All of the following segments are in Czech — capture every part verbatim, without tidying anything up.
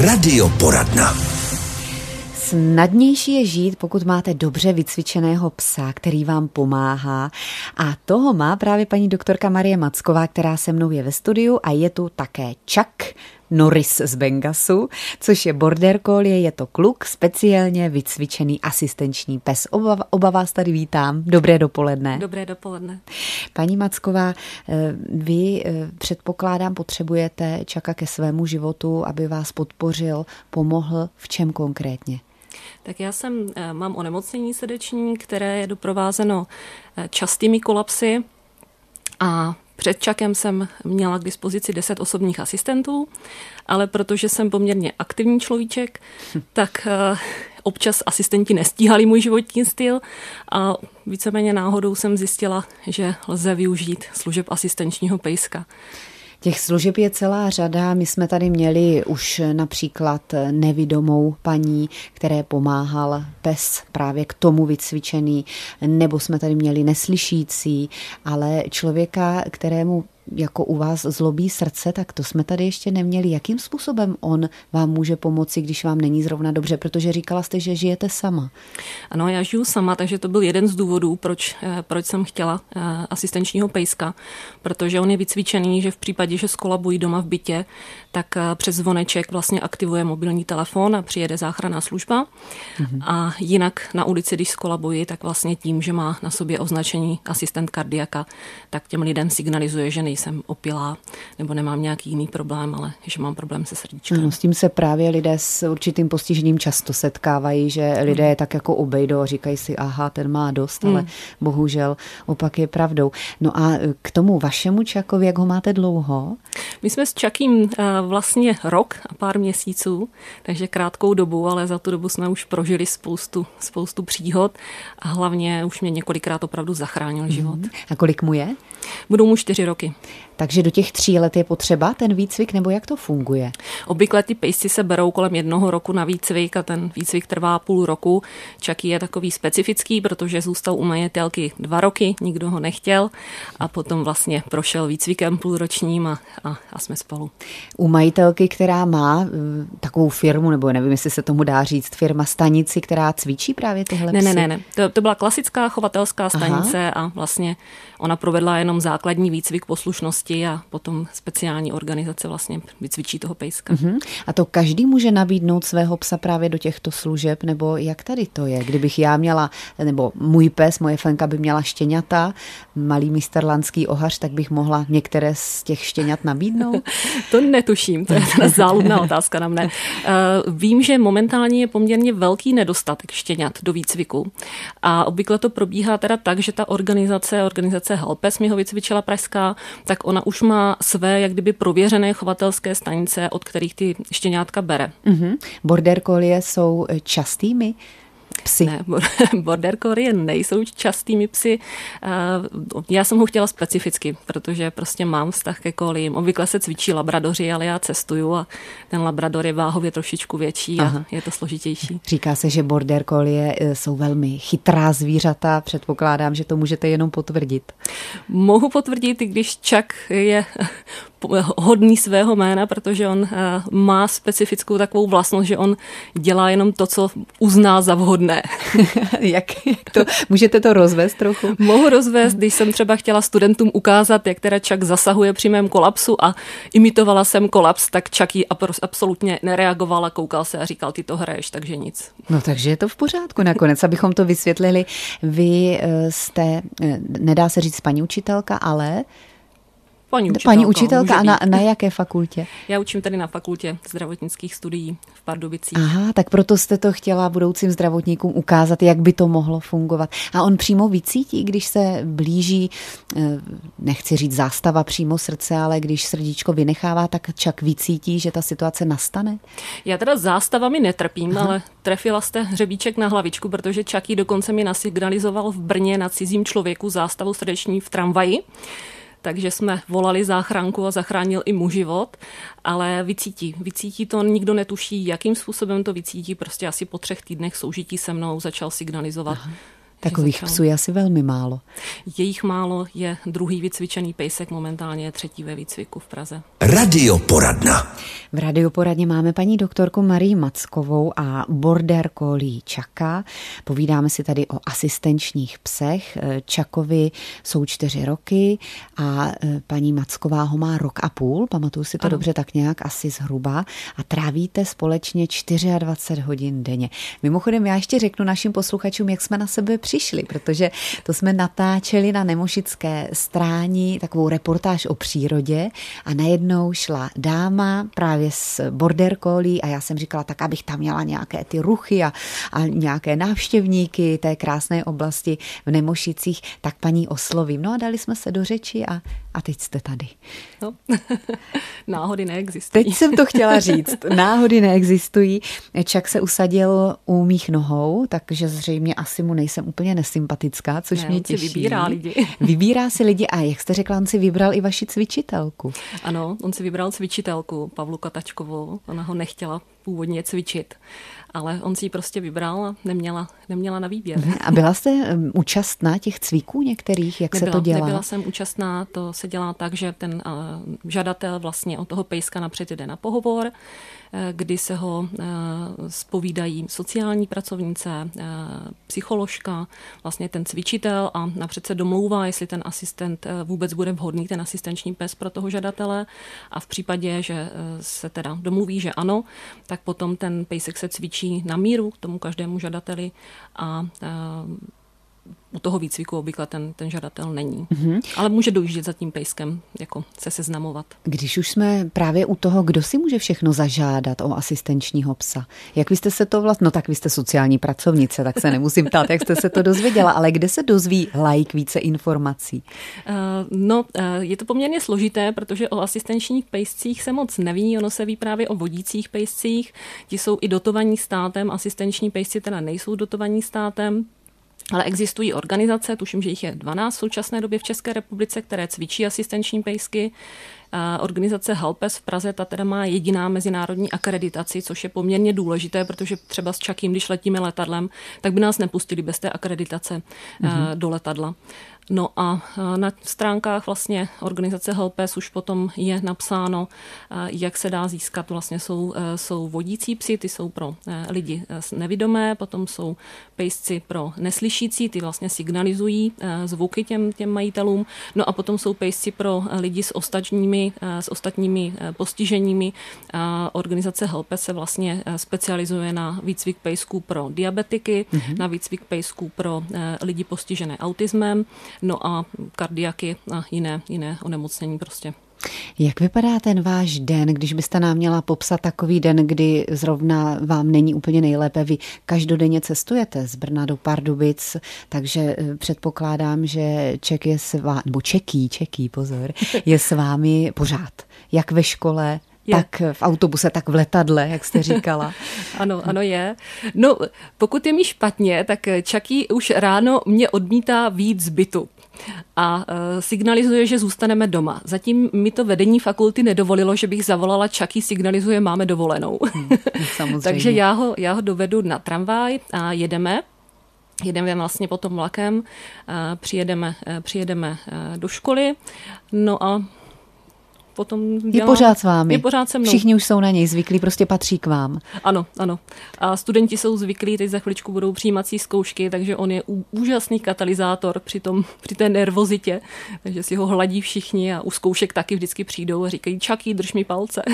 Radioporadna. Snadnější je žít, pokud máte dobře vycvičeného psa, který vám pomáhá. A toho má právě paní doktorka Marie Macková, která se mnou je ve studiu, a je tu také Chuck Norris z Bengasu, což je border collie, je to kluk, speciálně vycvičený asistenční pes. Oba, oba vás tady vítám. Dobré dopoledne. Dobré dopoledne. Paní Macková, vy předpokládám potřebujete Chucka ke svému životu, aby vás podpořil, pomohl v čem konkrétně? Tak já jsem, mám onemocnění srdeční, které je doprovázeno častými kolapsy a před Chuckem jsem měla k dispozici deset osobních asistentů, ale protože jsem poměrně aktivní človíček, hm. tak uh, občas asistenti nestíhali můj životní styl a víceméně náhodou jsem zjistila, že lze využít služeb asistenčního pejska. Těch služeb je celá řada. My jsme tady měli už například nevidomou paní, které pomáhal pes právě k tomu vycvičený, nebo jsme tady měli neslyšící, ale člověka, kterému jako u vás zlobí srdce, tak to jsme tady ještě neměli. Jakým způsobem on vám může pomoci, když vám není zrovna dobře? Protože říkala jste, že žijete sama. Ano, já žiju sama, takže to byl jeden z důvodů, proč, proč jsem chtěla asistenčního pejska, protože on je vycvičený, že v případě, že skolabují doma v bytě, tak přes zvoneček vlastně aktivuje mobilní telefon a přijede záchranná služba. Mhm. A jinak na ulici, když skolabují, tak vlastně tím, že má na sobě označení asistent kardiaka, tak těm lidem signalizuje, že nejsem opilá nebo nemám nějaký jiný problém, ale že mám problém se srdíčkem. No, s tím se právě lidé s určitým postižením často setkávají, že lidé je tak jako obejdou a říkají si, aha, ten má dost, ale hmm. bohužel opak je pravdou. No a k tomu vašemu Chuckovi, jak ho máte dlouho? My jsme s Chuckym vlastně rok a pár měsíců, takže krátkou dobu, ale za tu dobu jsme už prožili spoustu, spoustu příhod a hlavně už mě několikrát opravdu zachránil život. Hmm. A kolik mu je? Budou mu čtyři roky. Takže do těch tří let je potřeba ten výcvik, nebo jak to funguje? Obvykle ty pejsci se berou kolem jednoho roku na výcvik a ten výcvik trvá půl roku. Chucky je takový specifický, protože zůstal u majitelky dva roky, nikdo ho nechtěl a potom vlastně prošel výcvikem půlročním a, a, a jsme spolu. U majitelky, která má takovou firmu, nebo nevím, jestli se tomu dá říct, firma stanici, která cvičí právě tyhle psy? Ne, ne, ne, ne. To, to byla klasická chovatelská stanice. Aha. A vlastně ona provedla jenom základní výcvik poslušnosti a potom speciální organizace vlastně vycvičí toho pejska. Uh-huh. A to každý může nabídnout svého psa právě do těchto služeb, nebo jak tady to je? Kdybych já měla, nebo můj pes, moje Fenka by měla štěňata, malý místerlandský ohař, tak bych mohla některé z těch štěňat nabídnout? To netuším, to je teda záludná otázka na mne. Uh, vím, že momentálně je poměrně velký nedostatek štěňat do výcviku a obvykle to probíhá teda tak, že ta organizace, organizace Helpes mi ho vycvičila pražská, tak ona už má své, jak kdyby prověřené chovatelské stanice, od kterých ty štěňátka bere. Mm-hmm. Border collie jsou častými psy? Ne, border collie nejsou častými psy. Já jsem ho chtěla specificky, protože prostě mám vztah ke colliím. Obvykle se cvičí labradoři, ale já cestuju a ten labrador je váhově trošičku větší a Aha. je to složitější. Říká se, že border collie jsou velmi chytrá zvířata. Předpokládám, že to můžete jenom potvrdit. Mohu potvrdit, i když Chuck je hodný svého jména, protože on má specifickou takovou vlastnost, že on dělá jenom to, co uzná za vhodné. jak, jak to? Můžete to rozvést trochu? Mohu rozvést, když jsem třeba chtěla studentům ukázat, jak teda Chuck zasahuje při mém kolapsu a imitovala jsem kolaps, tak Chuck ji absolutně nereagoval a koukal se a říkal, ty to hraješ, takže nic. No takže je to v pořádku nakonec, abychom to vysvětlili. Vy jste, nedá se říct paní učitelka, ale Paní učitelka. Paní učitelka a na, na jaké fakultě? Já učím tady na fakultě zdravotnických studií v Pardubicích. Aha, tak proto jste to chtěla budoucím zdravotníkům ukázat, jak by to mohlo fungovat. A on přímo vycítí, když se blíží, nechci říct zástava přímo srdce, ale když srdíčko vynechává, tak Chuck vycítí, že ta situace nastane? Já teda zástavami netrpím, Aha. ale trefila jste hřebíček na hlavičku, protože Chucky dokonce mi nasignalizoval v Brně na cizím člověku zástavu srdeční v tramvaji. Takže jsme volali záchranku a zachránil i mu život, ale vycítí. Vycítí to, nikdo netuší, jakým způsobem to vycítí, prostě asi po třech týdnech soužití se mnou začal signalizovat, Aha. Takových psů je asi velmi málo. Je jich málo, je druhý vycvičený pejsek, momentálně je třetí ve výcviku v Praze. Radioporadna. V radioporadně máme paní doktorku Marii Mackovou a border collie Čaka. Povídáme si tady o asistenčních psech. Čakovi jsou čtyři roky a paní Macková ho má rok a půl, pamatuju si to ano. dobře, tak nějak asi zhruba, a trávíte společně dvacet čtyři hodin denně. Mimochodem já ještě řeknu našim posluchačům, jak jsme na sebe přišli, protože to jsme natáčeli na Nemošické stráni takovou reportáž o přírodě a najednou šla dáma právě s border collie a já jsem říkala, tak abych tam měla nějaké ty ruchy a, a nějaké návštěvníky té krásné oblasti v Nemošicích, tak paní oslovím. No a dali jsme se do řeči a, a teď jste tady. No, náhody neexistují. Teď jsem to chtěla říct. Náhody neexistují. Čak se usadil u mých nohou, takže zřejmě asi mu nejsem úplně nesympatická, což ne, mě on těší. Si vybírá lidi. Vybírá si lidi a jak jste řekla, on si vybral i vaši cvičitelku. Ano, on si vybral cvičitelku, Pavlu Katačkovou. Ona ho nechtěla původně cvičit, ale on si ji prostě vybral a neměla, neměla na výběr. A byla jste účastná těch cviků některých, jak nebyla, se to dělá? Nebyla jsem účastná, to se dělá tak, že ten uh, žadatel vlastně od toho pejska napřed jde na pohovor, kdy se ho uh, zpovídají sociální pracovnice, uh, psycholožka, vlastně ten cvičitel a napřed se domlouvá, jestli ten asistent uh, vůbec bude vhodný, ten asistenční pes pro toho žadatele, a v případě, že uh, se teda domluví, že ano, tak potom ten pejsek se cvičí na míru k tomu každému žadateli a uh, u toho výcviku obvykle ten, ten žadatel není. Mm-hmm. Ale může dojíždět za tím pejskem, jako se seznamovat. Když už jsme právě u toho, kdo si může všechno zažádat o asistenčního psa? Jak vy jste se to vlastně, no tak vy jste sociální pracovnice, tak se nemusím ptát, jak jste se to dozvěděla, ale kde se dozví laik více informací? Uh, no, uh, je to poměrně složité, protože o asistenčních pejscích se moc neví, ono se ví právě o vodících pejscích, ti jsou i dotovaní státem, asistenční pejsci teda nejsou dotovaní státem. Ale existují organizace, tuším, že jich je dvanáct v současné době v České republice, které cvičí asistenční pejsky. Organizace Helpes v Praze, ta teda má jediná mezinárodní akreditaci, což je poměrně důležité, protože třeba s Čakým, když letíme letadlem, tak by nás nepustili bez té akreditace mm-hmm. do letadla. No a na stránkách vlastně organizace Helpes už potom je napsáno, jak se dá získat. Vlastně jsou, jsou vodící psi, ty jsou pro lidi nevidomé, potom jsou pejsci pro neslyšící, ty vlastně signalizují zvuky těm, těm majitelům. No a potom jsou pejsci pro lidi s ostatními, s ostatními postiženími. Organizace Helpes se vlastně specializuje na výcvik pejsků pro diabetiky, mm-hmm. na výcvik pejsků pro lidi postižené autismem, no a kardiaky a jiné, jiné onemocnění prostě. Jak vypadá ten váš den, když byste nám měla popsat takový den, kdy zrovna vám není úplně nejlépe? Vy každodenně cestujete z Brna do Pardubic, takže předpokládám, že Ček je s vámi, nebo Čeký, Čeký, pozor, je s vámi pořád. Jak ve škole, je. Tak v autobuse, tak v letadle, jak jste říkala. Ano, ano je. No, pokud je mi špatně, tak Čaký už ráno mě odmítá vyjít z bytu a uh, signalizuje, že zůstaneme doma. Zatím mi to vedení fakulty nedovolilo, že bych zavolala Čaký, signalizuje, máme dovolenou. Hmm, Takže já ho, já ho dovedu na tramvaj a jedeme. Jedeme vlastně potom vlakem, uh, přijedeme, uh, přijedeme uh, do školy, no a potom dělám, je pořád s vámi. Je pořád se mnou. Všichni už jsou na něj zvyklí, prostě patří k vám. Ano, ano. A studenti jsou zvyklí, teď za chviličku budou přijímací zkoušky, takže on je úžasný katalyzátor při, tom, při té nervozitě, takže si ho hladí všichni a u zkoušek taky vždycky přijdou a říkají, Čaký, drž mi palce.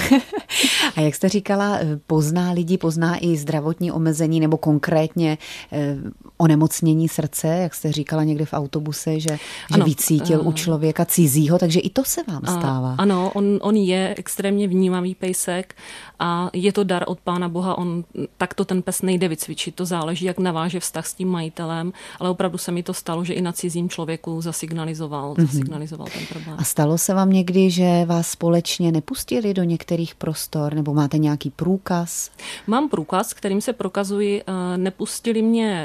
A jak jste říkala, pozná lidi, pozná i zdravotní omezení nebo konkrétně eh, onemocnění srdce, jak jste říkala někde v autobuse, že, že vycítil uh, u člověka cizího, takže i to se vám stává. Ano, on, on je extrémně vnímavý pejsek a je to dar od Pána Boha, on takto ten pes nejde vycvičit, to záleží, jak naváže vztah s tím majitelem, ale opravdu se mi to stalo, že i na cizím člověku zasignalizoval, mm-hmm. zasignalizoval ten problém. A stalo se vám někdy, že vás společně nepustili do některých prostor, nebo máte nějaký průkaz? Mám průkaz, kterým se prokazuji, nepustili mě, nepustili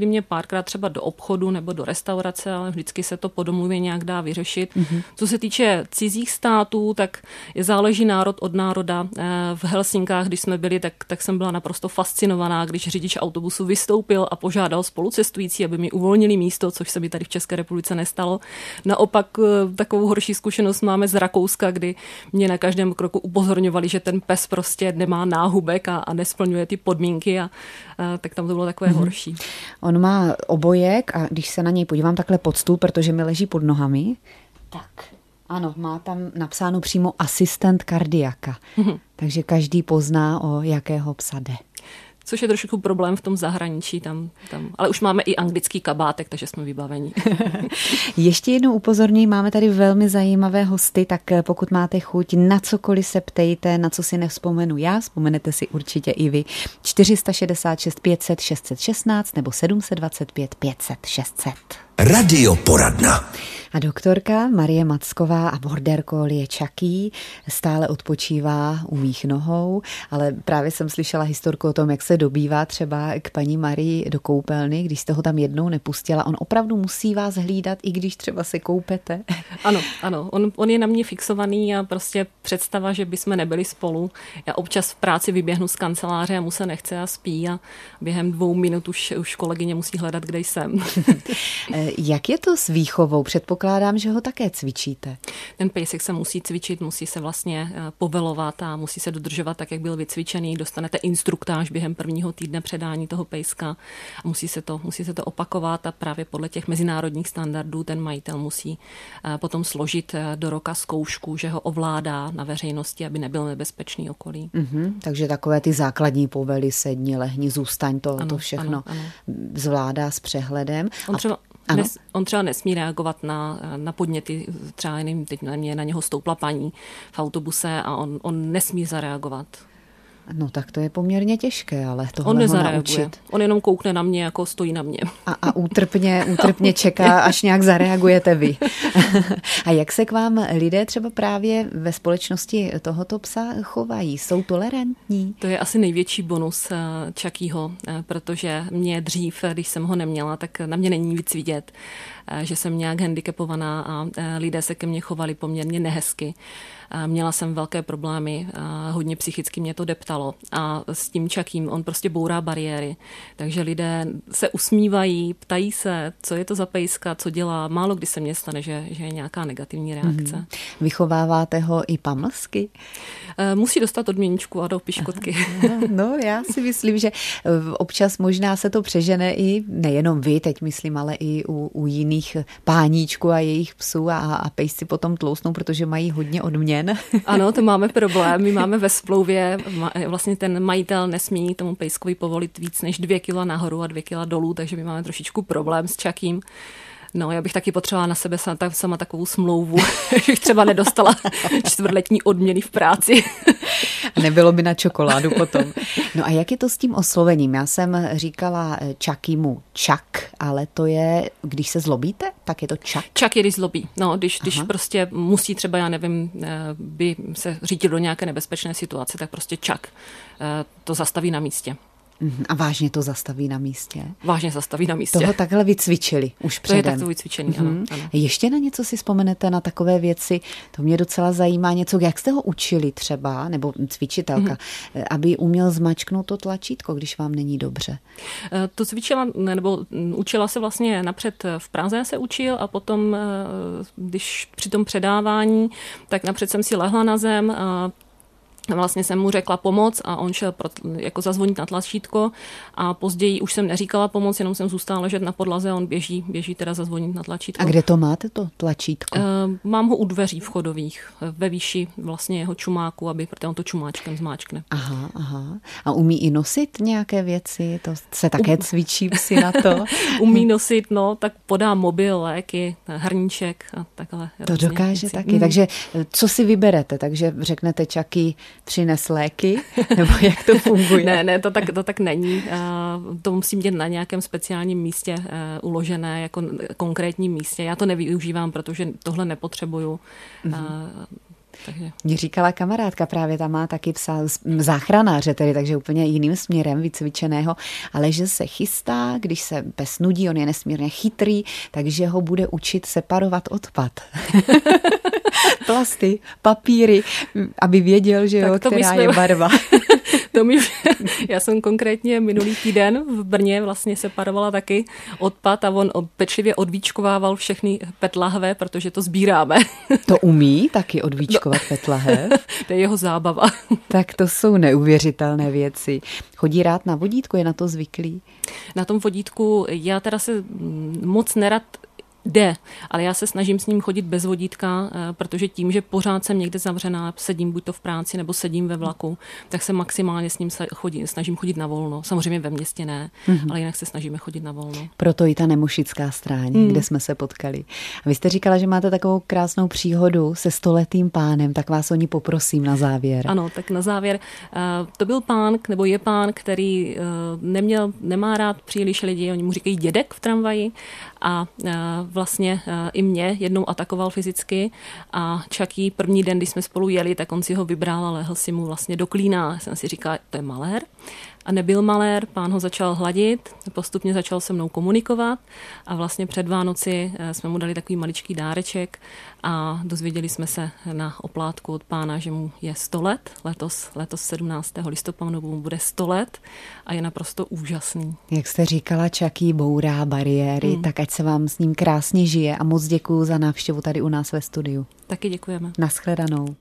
Pustili mě párkrát třeba do obchodu nebo do restaurace, ale vždycky se to po domluvě nějak dá vyřešit. Mm-hmm. Co se týče cizích států, tak je záleží národ od národa. V Helsinkách, když jsme byli, tak, tak jsem byla naprosto fascinovaná, když řidič autobusu vystoupil a požádal spolucestující, aby mi uvolnili místo, což se mi tady v České republice nestalo. Naopak takovou horší zkušenost máme z Rakouska, kdy mě na každém kroku upozorňovali, že ten pes prostě nemá náhubek a, a nesplňuje ty podmínky a, a tak tam to bylo takové mm-hmm. horší. On má obojek a když se na něj podívám takhle pod stůl, protože mi leží pod nohami, tak ano, má tam napsáno přímo asistent kardiaka. Mm-hmm. Takže každý pozná, o jakého psa jde. Což je trošku problém v tom zahraničí, tam, tam. Ale už máme i anglický kabátek, takže jsme vybaveni. Ještě jednou upozornění, máme tady velmi zajímavé hosty, tak pokud máte chuť, na cokoliv se ptejte, na co si nevzpomenu já, vzpomenete si určitě i vy. čtyři šedesát šest pět set šest set šestnáct nebo sedm set dvacet pět pět set šest set. Radioporadna. A doktorka Marie Macková a border collie Chucky stále odpočívá u mých nohou, ale právě jsem slyšela historku o tom, jak se dobývá třeba k paní Marii do koupelny, když jste ho tam jednou nepustila. On opravdu musí vás hlídat, i když třeba se koupete. Ano, ano. On, on je na mě fixovaný a prostě představa, že bychom nebyli spolu. Já občas v práci vyběhnu z kanceláře a mu se nechce a spí a během dvou minut už, už kolegyně musí hledat, kde jsem. Jak je to s výchovou? Předpokládám, že ho také cvičíte. Ten pejsek se musí cvičit, musí se vlastně povelovat a musí se dodržovat tak, jak byl vycvičený. Dostanete instruktáž během prvního týdne předání toho pejska a musí se to, musí se to opakovat a právě podle těch mezinárodních standardů ten majitel musí potom složit do roka zkoušku, že ho ovládá na veřejnosti, aby nebyl nebezpečný okolí. Mm-hmm, takže takové ty základní povely, sedni, lehni, zůstaň, to, ano, to všechno ano, ano. zvládá s přehledem. On třeba, nes, on třeba nesmí reagovat na, na podněty, třeba jiným, teď na, mě, na něho stoupla paní v autobuse a on, on nesmí zareagovat. No tak to je poměrně těžké, ale tohle on ho naučit. On jenom koukne na mě, jako stojí na mě. A, a útrpně, útrpně čeká, až nějak zareagujete vy. A jak se k vám lidé třeba právě ve společnosti tohoto psa chovají? Jsou tolerantní? To je asi největší bonus Chuckyho, protože mě dřív, když jsem ho neměla, tak na mě není víc vidět, že jsem nějak handicapovaná a lidé se ke mně chovali poměrně nehezky. Měla jsem velké problémy, hodně psychicky mě to deptalo a s tím Chuckym on prostě bourá bariéry. Takže lidé se usmívají, ptají se, co je to za pejska, co dělá. Málo kdy se mně stane, že, že je nějaká negativní reakce. Mm. Vychováváte ho i pamlsky? Musí dostat odměničku a do piškotky. No, já si myslím, že občas možná se to přežene i nejenom vy, teď myslím, ale i u, u jiných páníčků a jejich psů a, a pejsci potom tlousnou, protože mají hodně odměn. Ano, to máme problém. My máme ve smlouvě, vlastně ten majitel nesmí tomu pejskovi povolit víc než dvě kila nahoru a dvě kila dolů, takže my máme trošičku problém s Chuckym. No, já bych taky potřebovala na sebe sama, sama takovou smlouvu, že bych třeba nedostala čtvrtletní odměny v práci. Nebylo by na čokoládu potom. No a jak je to s tím oslovením? Já jsem říkala Chuckymu Chuck, ale to je, když se zlobíte, tak je to Chuck? Chuck je, když zlobí. No, když, když prostě musí třeba, já nevím, by se řídil do nějaké nebezpečné situace, tak prostě Chuck to zastaví na místě. A vážně to zastaví na místě? Vážně zastaví na místě. Toho takhle vycvičili už předem. To je takto vycvičený, ano, ano. Ještě na něco si vzpomenete, na takové věci? To mě docela zajímá něco. Jak jste ho učili třeba, nebo cvičitelka, mm-hmm. aby uměl zmačknout to tlačítko, když vám není dobře? To cvičila, nebo učila se vlastně napřed v Praze se učil a potom, když při tom předávání, tak napřed jsem si lehla na zem a vlastně jsem mu řekla pomoc a on šel pro, jako zazvonit na tlačítko a později už jsem neříkala pomoc, jenom jsem zůstala ležet na podlaze a on běží, běží teda zazvonit na tlačítko. A kde to máte, to tlačítko? Uh, mám ho u dveří vchodových, ve výši vlastně jeho čumáku, aby protože on to čumáčkem zmáčkne. Aha, aha. A umí i nosit nějaké věci? To se také cvičí si na to? Umí nosit, no, tak podá mobil, léky, hrníček a takhle. To dokáže věci. Taky. Mm. Takže co si vyberete? Takže řeknete Chucky, přines léky? Nebo jak to funguje? ne, ne, to tak, to tak není. To musím dělat na nějakém speciálním místě uložené, jako konkrétním místě. Já to nevyužívám, protože tohle nepotřebuju. Mm-hmm. Takže. Mě říkala kamarádka, právě tam má taky psa záchranáře, tedy takže úplně jiným směrem vycvičeného, ale že se chystá, když se pes nudí, on je nesmírně chytrý, takže ho bude učit separovat odpad. Plasty, papíry, aby věděl, že jo, která jsme... je barva. To mi, já jsem konkrétně minulý týden v Brně vlastně separovala taky odpad a on pečlivě odvíčkovával všechny pet lahve, protože to sbíráme. To umí taky odvíčkovat no. pet lahev? To je jeho zábava. Tak to jsou neuvěřitelné věci. Chodí rád na vodítku, je na to zvyklý? Na tom vodítku já teda se moc nerad jde, ale já se snažím s ním chodit bez vodítka, protože tím, že pořád jsem někde zavřená, sedím buď to v práci nebo sedím ve vlaku, tak se maximálně s ním chodí, snažím chodit na volno. Samozřejmě ve městě ne, mm-hmm. ale jinak se snažíme chodit na volno. Proto i ta Nemošická stráň, mm. kde jsme se potkali. A vy jste říkala, že máte takovou krásnou příhodu se stoletým pánem, tak vás o ní poprosím na závěr. Ano, tak na závěr. To byl pán, nebo je pán, který neměl, nemá rád příliš lidi, oni mu říkají dědek v tramvaji a vlastně i mě jednou atakoval fyzicky a Chucky první den, když jsme spolu jeli, tak on si ho vybral a lehl si mu vlastně do klína. Já jsem si říkala, to je malér. A nebyl malér, pán ho začal hladit, postupně začal se mnou komunikovat a vlastně před Vánoci jsme mu dali takový maličký dáreček a dozvěděli jsme se na oplátku od pána, že mu je sto let, letos, letos sedmnáctého listopadu mu bude sto let a je naprosto úžasný. Jak jste říkala, Chucky bourá bariéry, hmm. tak ať se vám s ním krásně žije a moc děkuju za návštěvu tady u nás ve studiu. Taky děkujeme. Naschledanou.